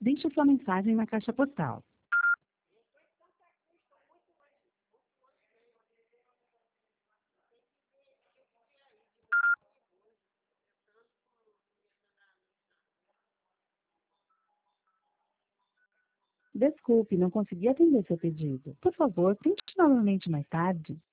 Deixe sua mensagem na caixa postal. Desculpe, não consegui atender seu pedido. Por favor, tente novamente mais tarde.